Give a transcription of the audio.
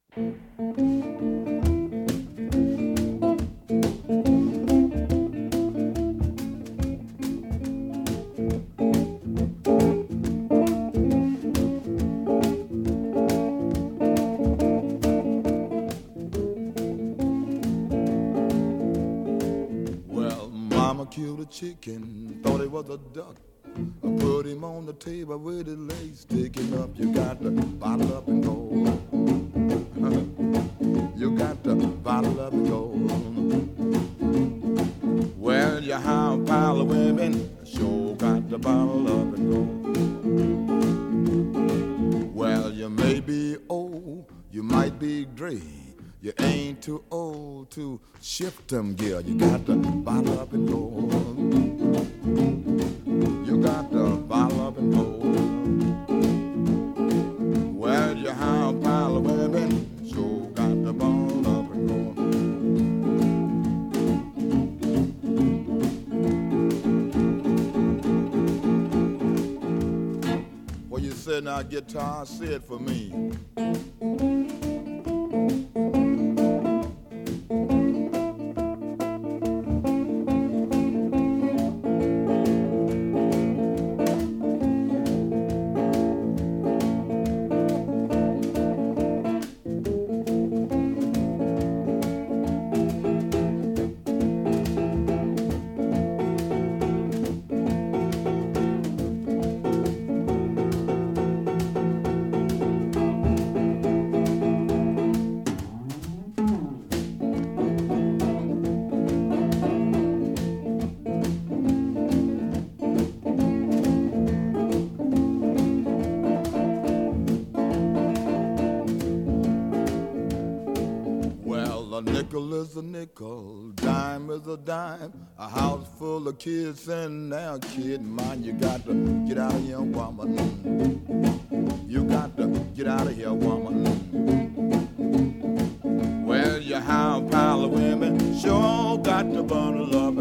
Well, mama killed a chicken, thought it was a duck. I put him on the table with his legs sticking up. You got to bottle up and go. You got to bottle up and go. Well, you have a pile of women, sure got to bottle up and go. Well, you may be old, you might be gray. You ain't too old to shift them gear. You got to bottle up and go. You got to bottle up and go. Well, you have a pile of women, so got to bottle up and go. Well, you said now guitar, say it for me. A nickel is a nickel, dime is a dime. A house full of kids and now kid mine. You got to get out of here, woman. You got to get out of here, woman. Well, you have a pile of women, sure got to bundle up